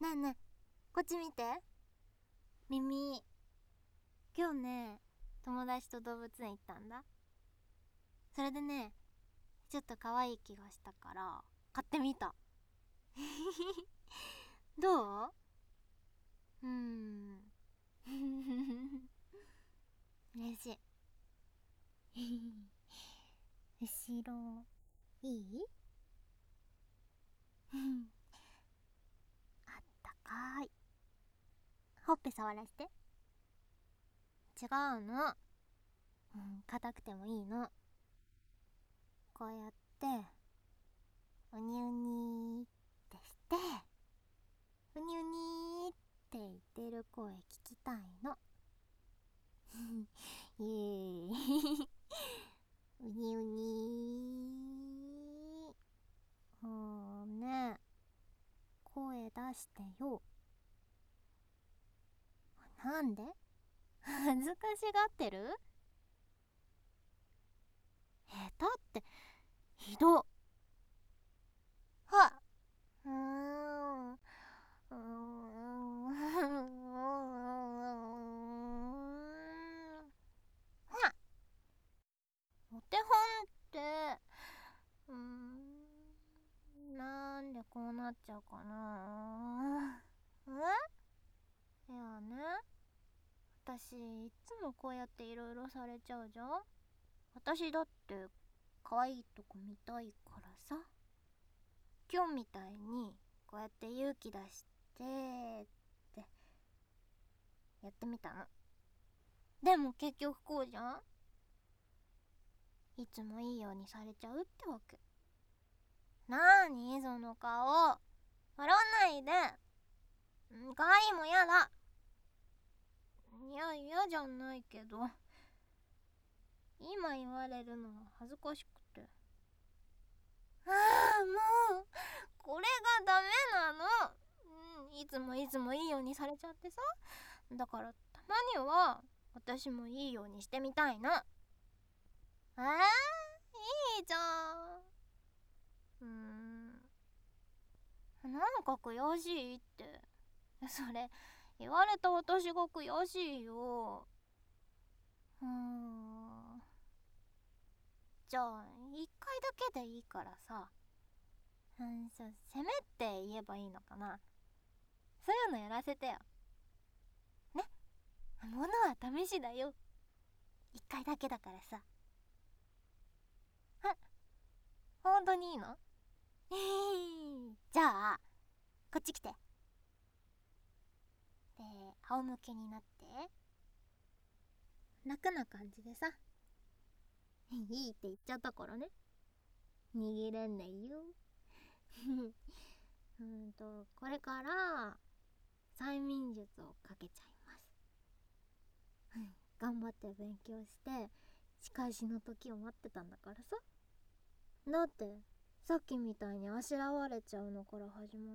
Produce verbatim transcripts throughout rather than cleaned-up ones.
ねえねえ、こっち見て。耳。今日ね、友達と動物園行ったんだ。それでね、ちょっと可愛い気がしたから買ってみた。どう？うーん。嬉しい。後ろいい？あったかい。ほっぺ触らせて。違うの。うん、硬くてもいいの。こうやってうにゅうにーってしてうにゅうにーって言ってる声聞きたいの。イエーイ。うにゅうにー。もうね、声出してよ。なんで？恥ずかしがってる？下手ってひどっ。はっ。うーん。うーん。はっ。お手本って、うーん、なんでこうなっちゃうかな。え？いやね、私いつもこうやっていろいろされちゃうじゃん。私だって可愛いとこ見たいからさ。今日みたいにこうやって勇気出してってやってみたの。でも結局こうじゃん。いつもいいようにされちゃうってわけ。なーにその顔。笑わないで。ん、可愛いもやだ。いや、嫌じゃないけど、今言われるのは恥ずかしくて。ああ、もうこれがダメなの。うん、いつもいつもいいようにされちゃってさ。だからたまには私もいいようにしてみたいの。えー、いいじゃん。うーん、なんか悔しいって。それ言われた私が悔しいよ。うーん、じゃあ一回だけでいいからさ、うん、そう、せめって言えばいいのかな。そういうのやらせてよね。ものは試しだよ。一回だけだからさ。あ、本当にいいの？えー、じゃあこっち来て。で、仰向けになって楽な感じでさ。いいって言っちゃったからね、逃げらんないよ。うんとこれから催眠術をかけちゃいます。頑張って勉強して仕返しの時を待ってたんだからさ。だってさっきみたいにあしらわれちゃうのから始まって、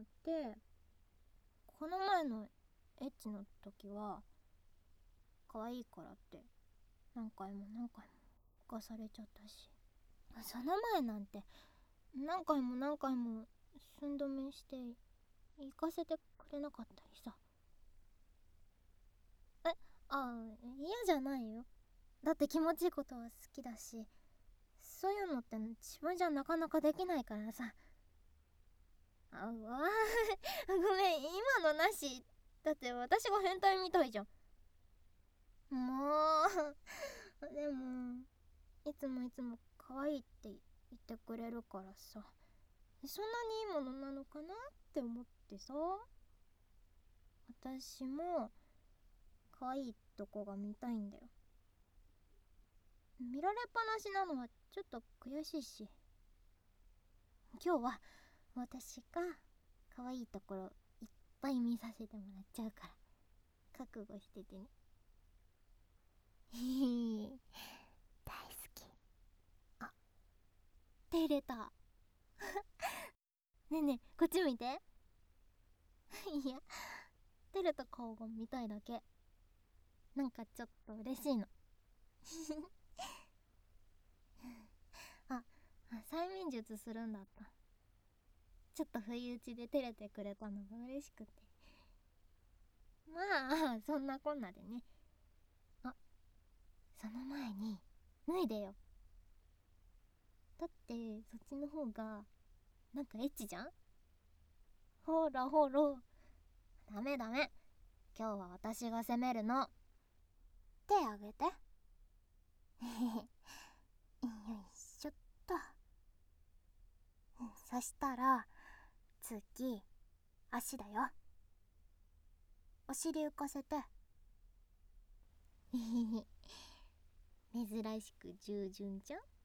この前のエッチの時は可愛いからって何回も何回も犯されちゃったし、その前なんて何回も何回も寸止めして行かせてくれなかったりさ。え、あ、嫌じゃないよ。だって気持ちいいことは好きだし、そういうのって自分じゃなかなかできないからさ。あ、わあ、ごめん、今のなし。だって私が変態みたいじゃん。もう、でもいつもいつも可愛いって言ってくれるからさ、そんなにいいものなのかなって思ってさ。私も可愛いとこが見たいんだよ。見られっぱなしなのはちょっと悔しいし、今日は私が可愛いところいっぱい見させてもらっちゃうから覚悟しててね。大好き。あ、手入れた。ねえねえ、こっち見て。いや、照れた顔が見たいだけ。なんかちょっと嬉しいの。あ、催眠術するんだった。ちょっと不意打ちで照れてくれたのが嬉しくてまあそんなこんなでね。あ、その前に脱いでよ。だってそっちの方がなんかエッチじゃん。ほらほら、ダメダメ、今日は私が責めるの。手あげて。よいしょっと。そしたら次足だよ。お尻浮かせて。珍しく従順じゃん。